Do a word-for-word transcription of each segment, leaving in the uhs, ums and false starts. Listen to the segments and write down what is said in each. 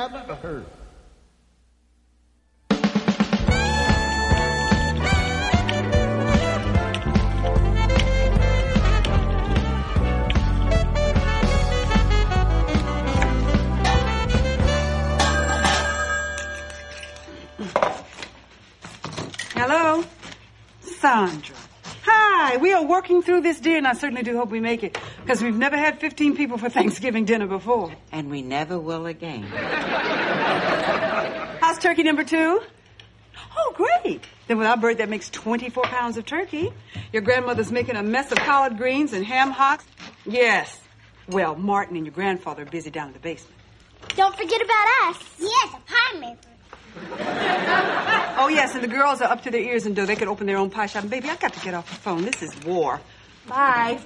I never heard. Hello? Sandra. Hi, we are working through this dinner, and I certainly do hope we make it, because we've never had fifteen people for Thanksgiving dinner before. And we never will again. How's turkey number two? Oh, great. Then with our bird, that makes twenty-four pounds of turkey. Your grandmother's making a mess of collard greens and ham hocks. Yes. Well, Martin and your grandfather are busy down in the basement. Don't forget about us. Yes, a pie maker. Oh, yes, and the girls are up to their ears in dough. They could open their own pie shop. And, baby, I've got to get off the phone. This is war. Bye.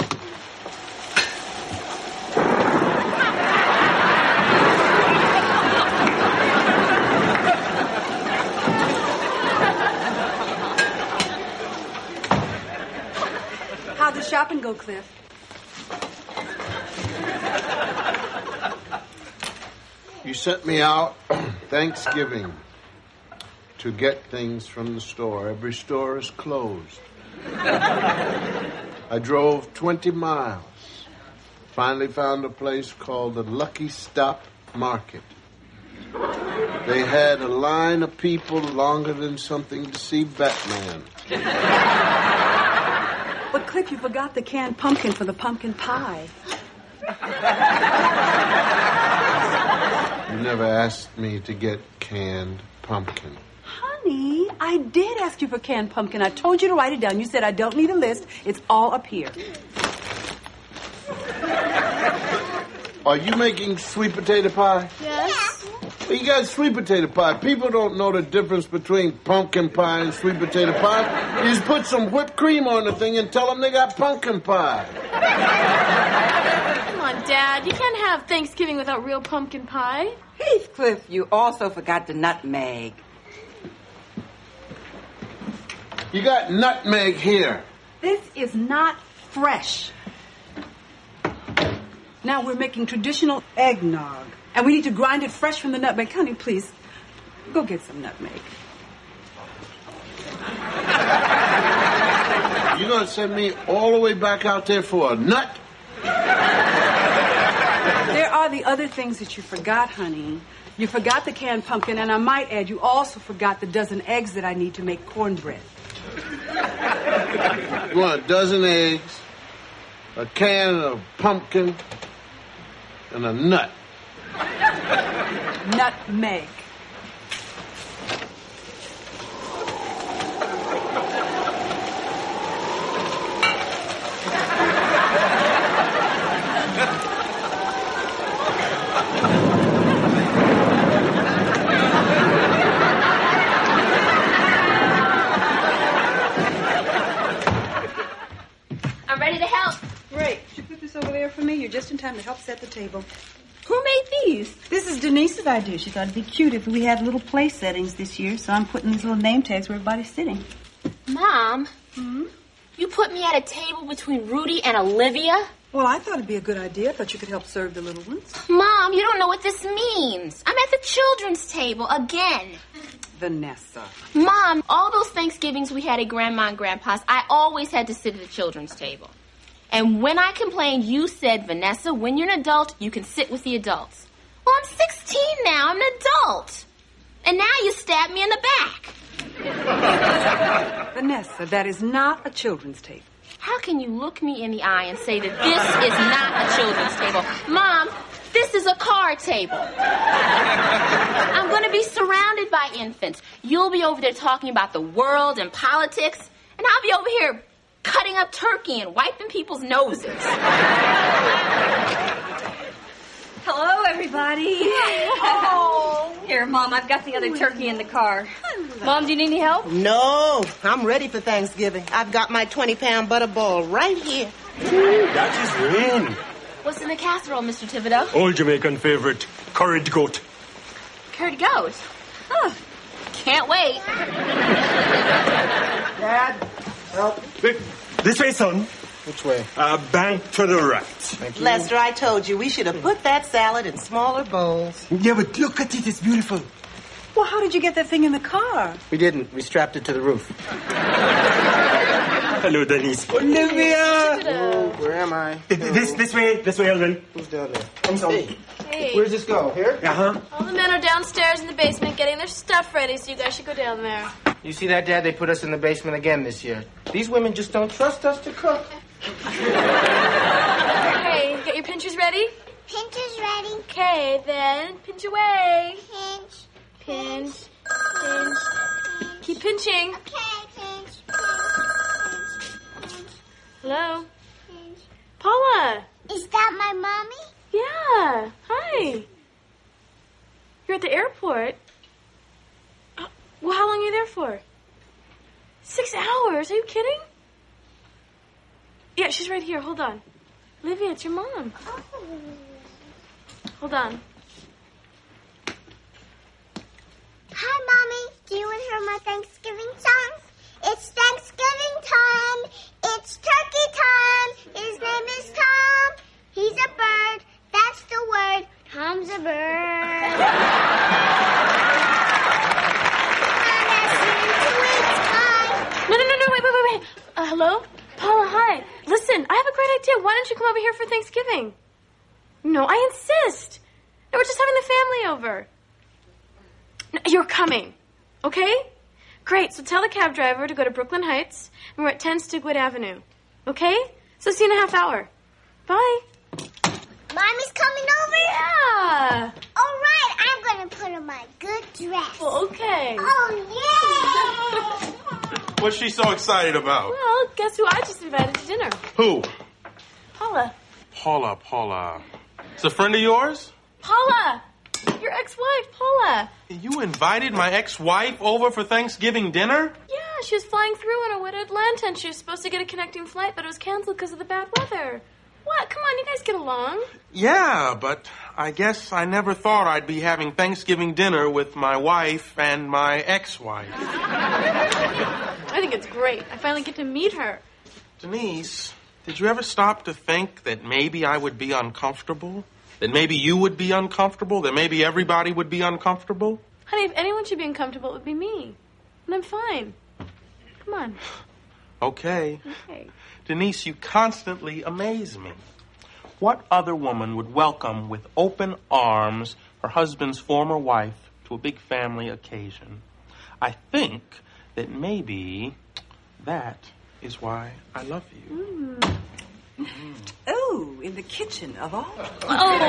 How'd the shopping go, Cliff? You sent me out Thanksgiving to get things from the store. Every store is closed. I drove twenty miles. Finally found a place called the Lucky Stop Market. They had a line of people longer than something to see Batman. But, Cliff, you forgot the canned pumpkin for the pumpkin pie. You never asked me to get canned pumpkin. Honey, I did ask you for canned pumpkin. I told you to write it down. You said I don't need a list. It's all up here. Are you making sweet potato pie? Yes. Well, you got sweet potato pie. People don't know the difference between pumpkin pie and sweet potato pie. You just put some whipped cream on the thing and tell them they got pumpkin pie. Come on, Dad. You can't have Thanksgiving without real pumpkin pie. Heathcliff, you also forgot the nutmeg. You got nutmeg here. This is not fresh. Now we're making traditional eggnog. And we need to grind it fresh from the nutmeg. Honey, please, go get some nutmeg. You're going to send me all the way back out there for a nut? There are the other things that you forgot, honey. You forgot the canned pumpkin, and I might add, you also forgot the dozen eggs that I need to make cornbread. You want a dozen eggs, a can of pumpkin, and a nut. Nutmeg. I'm ready to help. Great. Could you put this over there for me? You're just in time to help set the table. Who made these? This is Denise's idea. She thought it'd be cute if we had little place settings this year, so I'm putting these little name tags where everybody's sitting. Mom, Hmm? you put me at a table between Rudy and Olivia? Well, I thought it'd be a good idea. I thought you could help serve the little ones. Mom, you don't know what this means. I'm at the children's table again. Vanessa. Mom, all those Thanksgivings we had at Grandma and Grandpa's, I always had to sit at the children's table. And when I complained, you said, Vanessa, when you're an adult, you can sit with the adults. Well, I'm sixteen now. I'm an adult. And now you stab me in the back. Vanessa, that is not a children's table. How can you look me in the eye and say that this is not a children's table? Mom, this is a card table. I'm going to be surrounded by infants. You'll be over there talking about the world and politics, and I'll be over here cutting up turkey and wiping people's noses. Hello, everybody. Oh. Here, Mom, I've got the other turkey in the car. Mom, do you need any help? No, I'm ready for Thanksgiving. I've got my twenty-pound butter ball right here. That is rain. What's in the casserole, Mister Thibodeau? Old Jamaican favorite, curried goat. Curried goat. Huh. Can't wait. Dad, help. Quick, this way, son. Which way? Uh, bank to the right. Thank you. Lester, I told you we should have put that salad in smaller bowls. Yeah, but look at it. It's beautiful. Well, how did you get that thing in the car? We didn't. We strapped it to the roof. Hello, Denise. Olivia! Oh, where am I? This this way. This way, Alvin. Who's down there? I'm sorry. Hey. Where does this go? Here? Uh-huh. All the men are downstairs in the basement getting their stuff ready, so you guys should go down there. You see that, Dad? They put us in the basement again this year. These women just don't trust us to cook. Okay, get your pinchers ready? Pinch is ready. Okay, then pinch away. Pinch. Pinch, pinch. Keep pinching. Okay, pinch. Pinch. Hello? Pinch. Paula. Is that my mommy? Yeah. Hi. You're at the airport. Uh, well, how long are you there for? Six hours? Are you kidding? Yeah, she's right here. Hold on. Olivia, it's your mom. Oh. Hold on. Hi, Mommy. Do you want to hear my Thanksgiving song? It's Thanksgiving time. It's turkey time. His name is Tom. He's a bird. That's the word. Tom's a bird. No, no, no, no, wait, wait, wait, wait. Uh, hello? Paula, hi. Listen, I have a great idea. Why don't you come over here for Thanksgiving? No, I insist. No, we're just having the family over. No, you're coming, okay? Great, so tell the cab driver to go to Brooklyn Heights, and we're at ten Stigwood Avenue, okay? So see you in a half hour. Bye. Mommy's coming over? Yeah. All right, I'm going to put on my good dress. Well, okay. Oh, yeah. What's she so excited about? Well, guess who I just invited to dinner? Who? Paula. Paula, Paula. It's a friend of yours? Paula! Your ex-wife, Paula. You invited my ex-wife over for Thanksgiving dinner? Yeah, she was flying through on her way to Atlanta, and she was supposed to get a connecting flight, but it was canceled because of the bad weather. What? Come on, you guys get along. Yeah, but I guess I never thought I'd be having Thanksgiving dinner with my wife and my ex-wife. I think it's great. I finally get to meet her. Denise, did you ever stop to think that maybe I would be uncomfortable? That maybe you would be uncomfortable? That maybe everybody would be uncomfortable? Honey, if anyone should be uncomfortable, it would be me. And I'm fine. Come on. Okay. Okay. Denise, you constantly amaze me. What other woman would welcome with open arms her husband's former wife to a big family occasion? I think that maybe that is why I love you. Mm. Oh, in the kitchen of all. Oh.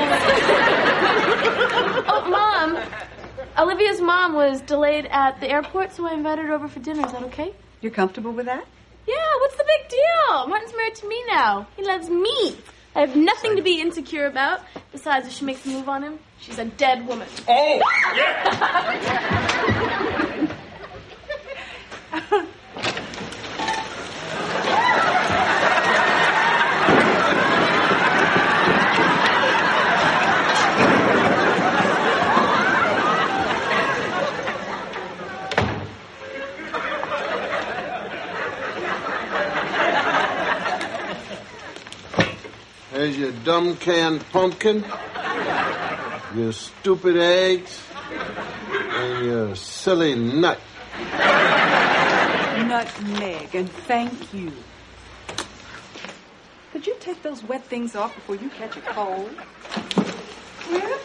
Oh, Mom. Olivia's mom was delayed at the airport, so I invited her over for dinner. Is that okay? You're comfortable with that? Yeah, what's the big deal? Martin's married to me now. He loves me. I have nothing to be insecure about. Besides, if she makes a move on him, she's a dead woman. Oh, yeah. There's your dumb canned pumpkin, your stupid eggs, and your silly nut. Nutmeg, and thank you. Could you take those wet things off before you catch a cold? Yeah?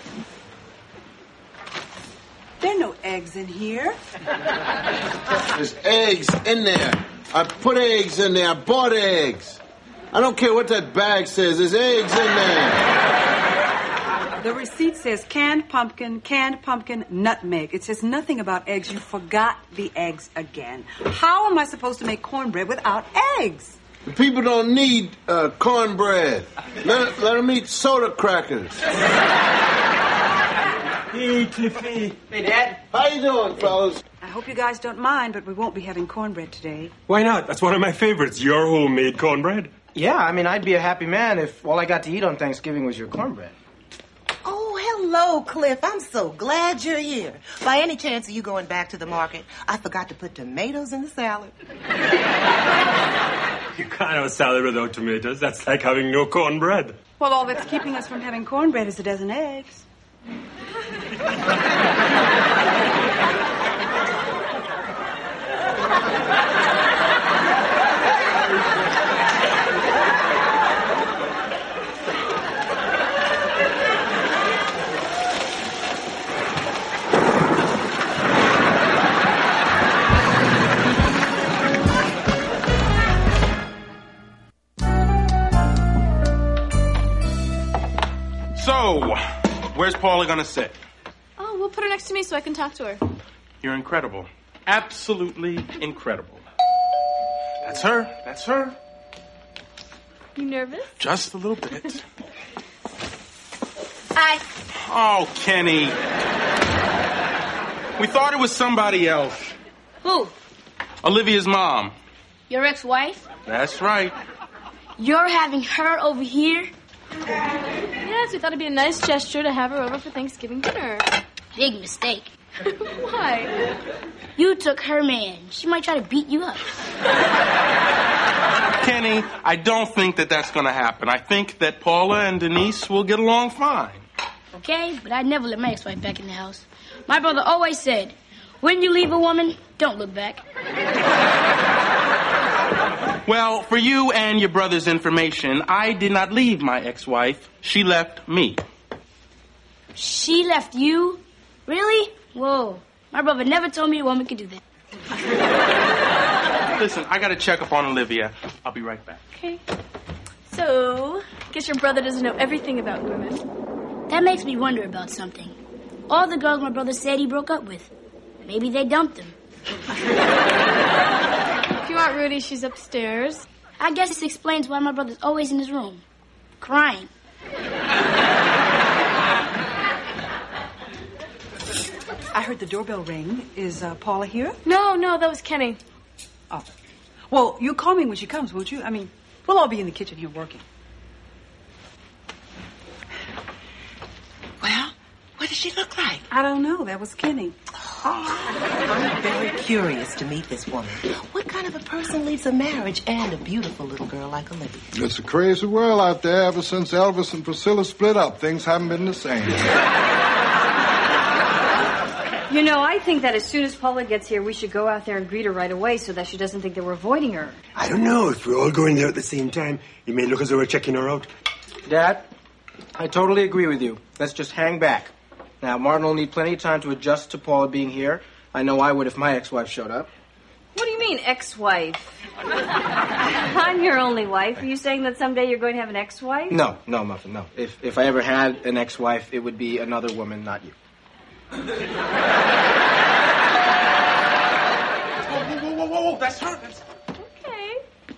There are no eggs in here. There's eggs in there. I put eggs in there. I bought eggs. I don't care what that bag says. There's eggs in there. The receipt says canned pumpkin, canned pumpkin, nutmeg. It says nothing about eggs. You forgot the eggs again. How am I supposed to make cornbread without eggs? People don't need uh, cornbread. Let, let them eat soda crackers. Hey, Cliffy. Hey, Dad. How you doing, fellas? I hope you guys don't mind, but we won't be having cornbread today. Why not? That's one of my favorites. Your homemade cornbread. Yeah, I mean, I'd be a happy man if all I got to eat on Thanksgiving was your cornbread. Oh, hello, Cliff. I'm so glad you're here. By any chance are you going back to the market? I forgot to put tomatoes in the salad. can't have a salad without tomatoes. That's like having no cornbread. Well, all that's keeping us from having cornbread is a dozen eggs. So, where's Paula gonna sit? Oh, we'll put her next to me so I can talk to her. You're incredible. Absolutely incredible. That's her. That's her. You nervous? Just a little bit. Hi. Oh, Kenny. We thought it was somebody else. Who? Olivia's mom. Your ex-wife? That's right. You're having her over here? Yes, we thought it'd be a nice gesture to have her over for Thanksgiving dinner. Big mistake. Why? You took her man. She might try to beat you up. Kenny, I don't think that that's going to happen. I think that Paula and Denise will get along fine. Okay, but I'd never let my ex-wife back in the house. My brother always said, when you leave a woman, don't look back. Well, for you and your brother's information, I did not leave my ex-wife. She left me. She left you? Really? Whoa. My brother never told me a woman could do that. Listen, I got to check up on Olivia. I'll be right back. Okay. So, guess your brother doesn't know everything about women. That makes me wonder about something. All the girls my brother said he broke up with. Maybe they dumped him. If you want Rudy, she's upstairs. I guess this explains why my brother's always in his room, crying. I heard the doorbell ring. Is uh, Paula here? No, no, that was Kenny. Oh. Well, you call me when she comes, won't you? I mean, we'll all be in the kitchen here working. Well, what does she look like? I don't know. That was Kenny. I'm very curious to meet this woman. What kind of a person leaves a marriage and a beautiful little girl like Olivia? It's a crazy world out there. Ever since Elvis and Priscilla split up, things haven't been the same. You know, I think that as soon as Paula gets here, we should go out there and greet her right away so that she doesn't think that we're avoiding her. I don't know. If we're all going there at the same time, it may look as though we're checking her out. Dad, I totally agree with you. Let's just hang back. Now, Martin will need plenty of time to adjust to Paula being here. I know I would if my ex-wife showed up. What do you mean, ex-wife? I'm your only wife. Are you saying that someday you're going to have an ex-wife? No, no, Muffin, no. If if I ever had an ex-wife, it would be another woman, not you. Whoa, whoa, whoa, whoa, whoa, that's her. That's her. Okay.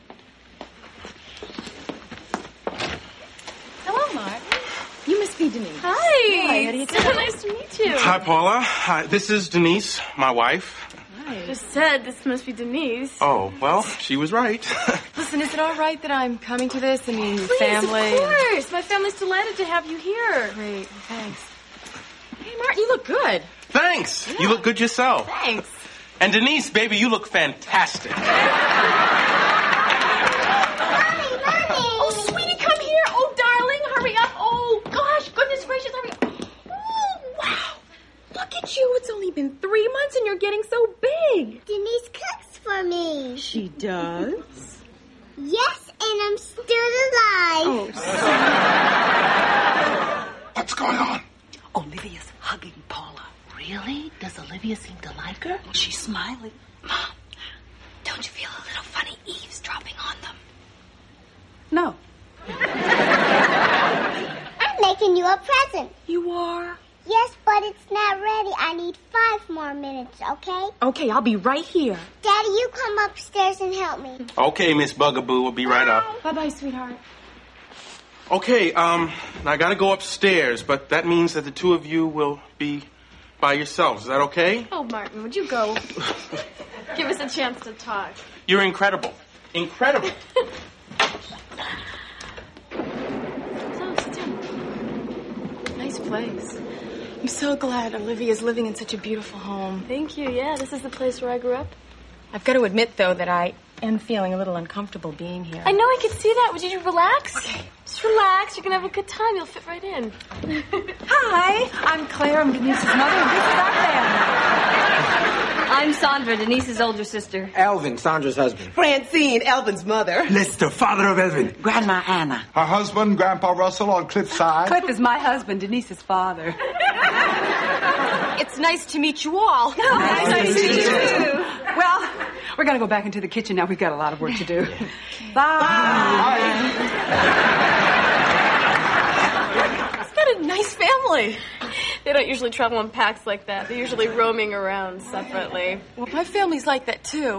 Hello, Mark. You must be Denise. Hi. Hi, how do you So nice to meet you. Hi, Paula. Hi, this is Denise, my wife. I just said this must be Denise. Oh, well, she was right. Listen, is it all right that I'm coming to this? I mean, Please, family. of course. My family's delighted to have you here. Great, thanks. Hey, Martin, you look good. Thanks. You look good yourself. Thanks. And Denise, baby, you look fantastic. Oh, sweetie, come here. Oh, darling, hurry up. Oh, gosh, goodness gracious, hurry up. Oh, wow. Look at you. It's only been three months and you're getting so big. Denise cooks for me. She does? Yes, and I'm still alive. Oh, What's going on? Olivia's hugging Paula. Really? Does Olivia seem to like her? She's smiling. Mom, don't you feel a little funny eavesdropping on them? No. I'm making you a present. you are? Yes, but it's not ready. I need five more minutes, okay? Okay, I'll be right here. Daddy, you come upstairs and help me. Okay, Miss Bugaboo, we'll be right up. Bye-bye, sweetheart. Okay, um, I gotta go upstairs, but that means that the two of you will be by yourselves. Is that okay? Oh, Martin, would you go? Give us a chance to talk. You're incredible. Incredible. So, sit down. Nice place. I'm so glad Olivia's living in such a beautiful home. Thank you. Yeah, this is the place where I grew up. I've got to admit, though, that I am feeling a little uncomfortable being here. I know I can see that. Would you relax? Okay. Just relax. You're going to have a good time. You'll fit right in. Hi, I'm Claire. I'm Denise's mother, and this is our family. I'm Sandra, Denise's older sister. Alvin, Sandra's husband. Francine, Elvin's mother. Lester, father of Elvin. Grandma Anna. Her husband, Grandpa Russell on Cliffside. Cliff is my husband, Denise's father. It's nice to meet you all. Nice, nice to meet you, too. Well, we're going to go back into the kitchen now. We've got a lot of work to do. Okay. Bye. Bye. It's got a nice family. They don't usually travel in packs like that. They're usually roaming around separately. Well, my family's like that, too.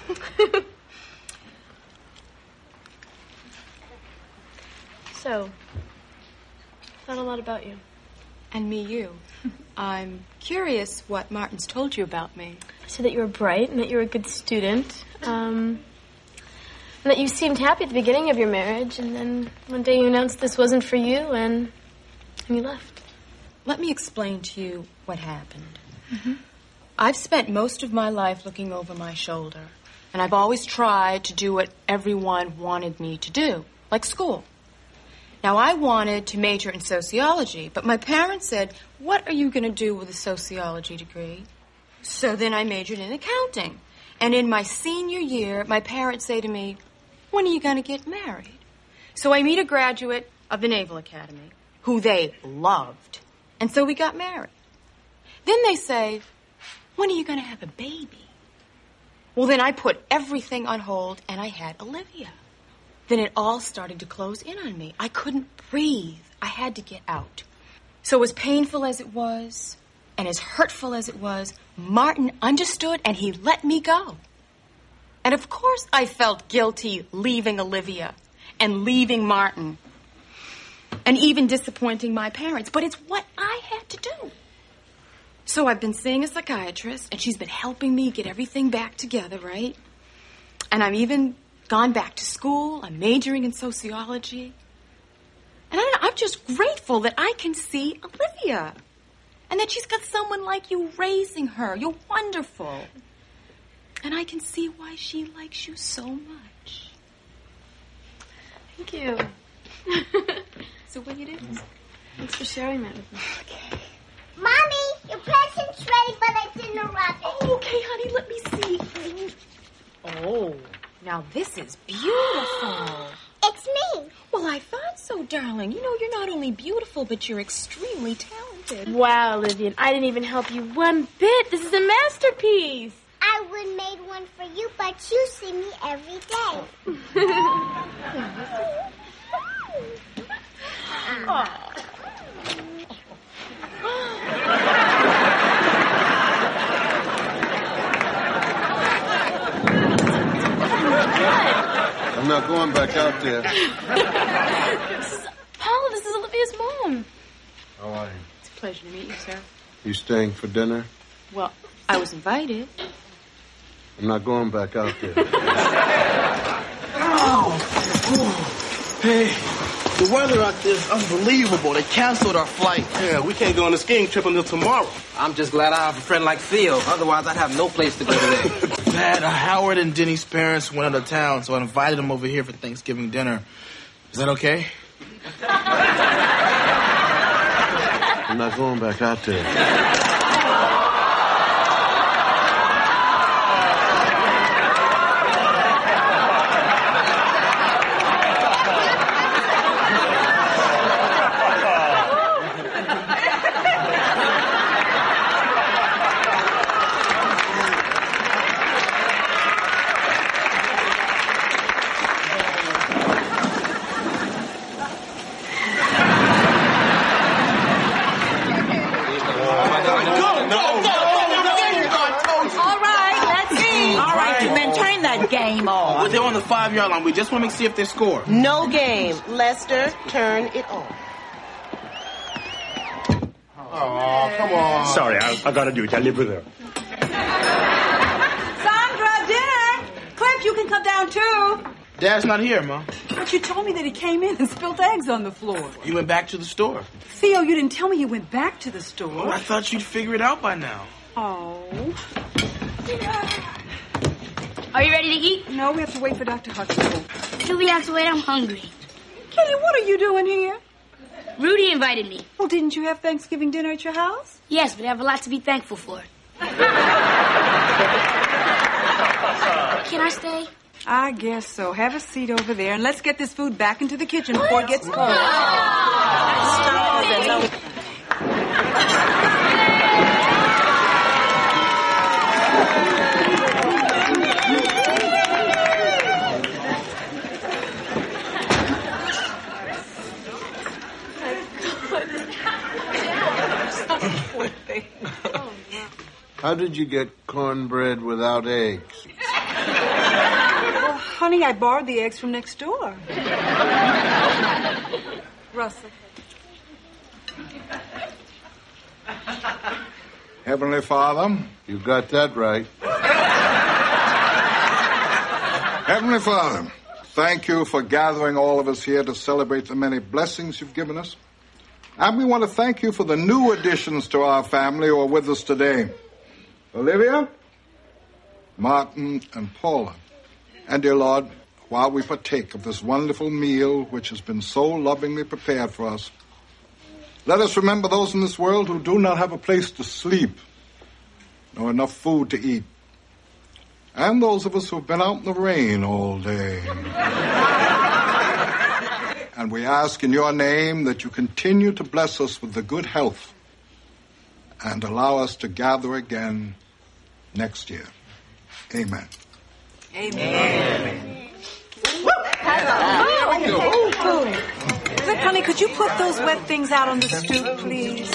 So, thought a lot about you. And me, you. I'm curious what Martin's told you about me. I said that you were bright and that you were a good student. Um, and that you seemed happy at the beginning of your marriage. And then one day you announced this wasn't for you and, and you left. Let me explain to you what happened. Mm-hmm. I've spent most of my life looking over my shoulder. And I've always tried to do what everyone wanted me to do, like school. Now, I wanted to major in sociology, but my parents said, what are you going to do with a sociology degree? So then I majored in accounting. And in my senior year, my parents say to me, when are you going to get married? So I meet a graduate of the Naval Academy, who they loved. And so we got married. Then they say, when are you going to have a baby? Well, then I put everything on hold, and I had Olivia. Then it all started to close in on me. I couldn't breathe. I had to get out. So as painful as it was, and as hurtful as it was, Martin understood and he let me go. And of course I felt guilty leaving Olivia and leaving Martin and even disappointing my parents. But it's what I had to do. So I've been seeing a psychiatrist, and she's been helping me get everything back together, right? And I'm even gone back to school. I'm majoring in sociology. And I don't know, I'm just grateful that I can see Olivia. And that she's got someone like you raising her. You're wonderful. And I can see why she likes you so much. Thank you. So what do you do? Thanks for sharing that with me. Okay. Mommy, your present's ready, but I didn't wrap it. Oh, okay, honey, let me see. Oh, now this is beautiful. It's me. Well, I thought so, darling. You know, you're not only beautiful, but you're extremely talented. Wow, Olivia, I didn't even help you one bit. This is a masterpiece. I would have made one for you, but you see me every day. Oh. I'm not going back out there. This is, Paula, this is Olivia's mom. How are you? It's a pleasure to meet you, sir. You staying for dinner? Well, I was invited. I'm not going back out there. Oh. Hey, the weather out there is unbelievable. They canceled our flight. Yeah, we can't go on a skiing trip until tomorrow. I'm just glad I have a friend like Theo. Otherwise, I'd have no place to go today. Dad, uh, Howard and Denny's parents went out of town, so I invited them over here for Thanksgiving dinner. Is that okay? I'm not going back out there. Well, they're on the five-yard line. We just want to see if they score. No game. Lester, turn it on. Oh, come on. Sorry, I, I gotta do it. I live with her. Sandra, dinner! Cliff, you can come down too. Dad's not here, Mom. But you told me that he came in and spilled eggs on the floor. He went back to the store. Theo, you didn't tell me he went back to the store. Well, I thought you'd figure it out by now. Oh. Are you ready to eat? No, we have to wait for Doctor Huxtable. Do we have to wait? I'm hungry. Kelly, what are you doing here? Rudy invited me. Well, didn't you have Thanksgiving dinner at your house? Yes, but I have a lot to be thankful for. Can I stay? I guess so. Have a seat over there, and let's get this food back into the kitchen before it gets cold. How did you get cornbread without eggs? Well, honey, I borrowed the eggs from next door. Russell. Heavenly Father. You got that right. Heavenly Father, thank you for gathering all of us here to celebrate the many blessings you've given us. And we want to thank you for the new additions to our family who are with us today. Olivia, Martin, and Paula. And, dear Lord, while we partake of this wonderful meal which has been so lovingly prepared for us, let us remember those in this world who do not have a place to sleep, nor enough food to eat, and those of us who have been out in the rain all day. And we ask in your name that you continue to bless us with the good health and allow us to gather again next year. Amen. Amen. Hello. Look, honey, could you put those wet things out on the stoop, please?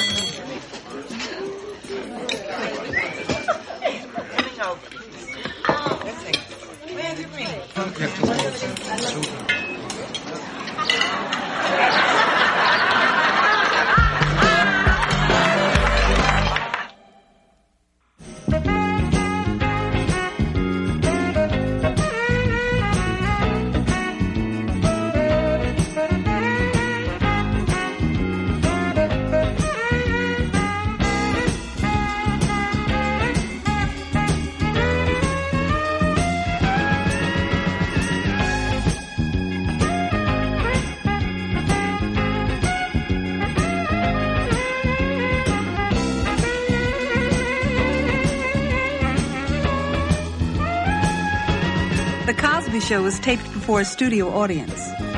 The Cosby Show was taped before a studio audience.